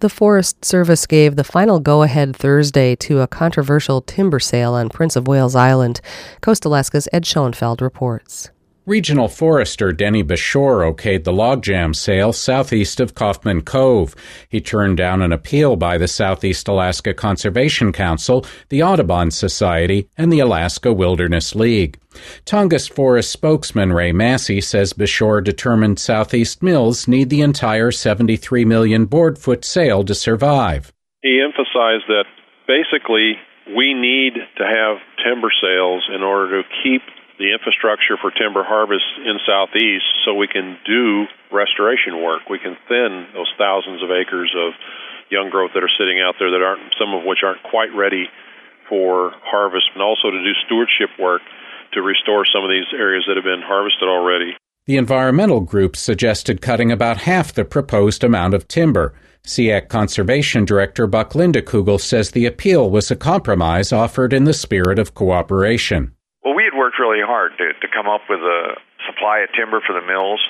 The Forest Service gave the final go-ahead Thursday to a controversial timber sale on Prince of Wales Island. Coast Alaska's Ed Schoenfeld reports. Regional Forester Denny Beshore okayed the logjam sale southeast of Kaufman Cove. He turned down an appeal by the Southeast Alaska Conservation Council, the Audubon Society, and the Alaska Wilderness League. Tongass Forest spokesman Ray Massey says Beshore determined Southeast Mills need the entire $73 million board-foot sale to survive. He emphasized that basically we need to have timber sales in order to keep the infrastructure for timber harvest in Southeast so we can do restoration work. We can thin those thousands of acres of young growth that are sitting out there that aren't, some of which aren't quite ready for harvest, and also to do stewardship work to restore some of these areas that have been harvested already. The environmental group suggested cutting about half the proposed amount of timber. SEAC Conservation Director Buck Lindekugel says the appeal was a compromise offered in the spirit of cooperation. Well, we had worked really hard to come up with a supply of timber for the mills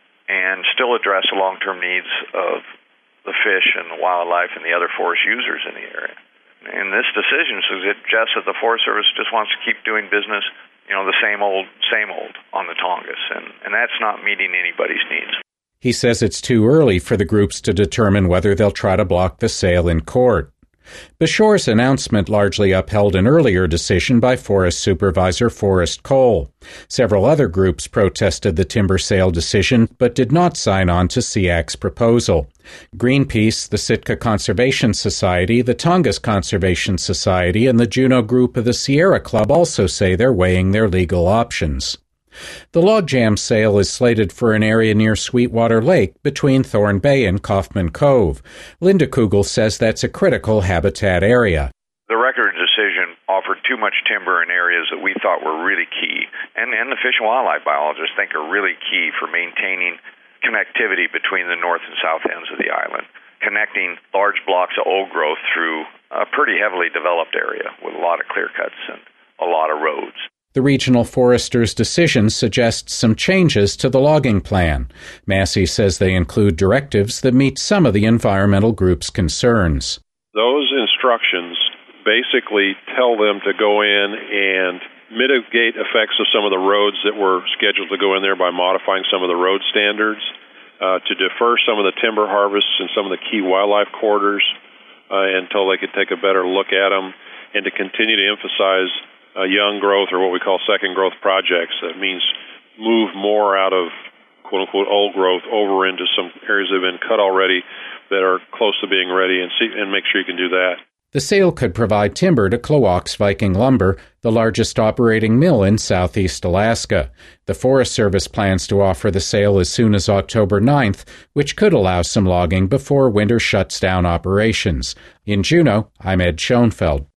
and still address the long-term needs of the fish and the wildlife and the other forest users in the area. And this decision suggests that the Forest Service just wants to keep doing business, the same old on the Tongass, and that's not meeting anybody's needs. He says it's too early for the groups to determine whether they'll try to block the sale in court. Beshore's announcement largely upheld an earlier decision by Forest Supervisor Forrest Cole. Several other groups protested the timber sale decision but did not sign on to SEAC's proposal. Greenpeace, the Sitka Conservation Society, the Tongass Conservation Society, and the Juneau Group of the Sierra Club also say they're weighing their legal options. The logjam sale is slated for an area near Sweetwater Lake between Thorn Bay and Kaufman Cove. Lindekugel says that's a critical habitat area. The record decision offered too much timber in areas that we thought were really key, and the fish and wildlife biologists think are really key for maintaining connectivity between the north and south ends of the island, connecting large blocks of old growth through a pretty heavily developed area with a lot of clear cuts and a lot of roads. The regional forester's decision suggests some changes to the logging plan. Massey says they include directives that meet some of the environmental group's concerns. Those instructions basically tell them to go in and mitigate effects of some of the roads that were scheduled to go in there by modifying some of the road standards, to defer some of the timber harvests in some of the key wildlife corridors until they could take a better look at them, and to continue to emphasize young growth, or what we call second growth projects. That means move more out of quote-unquote old growth over into some areas that have been cut already that are close to being ready, and make sure you can do that. The sale could provide timber to Kloaks Viking Lumber, the largest operating mill in southeast Alaska. The Forest Service plans to offer the sale as soon as October 9th, which could allow some logging before winter shuts down operations. In Juneau, I'm Ed Schoenfeld.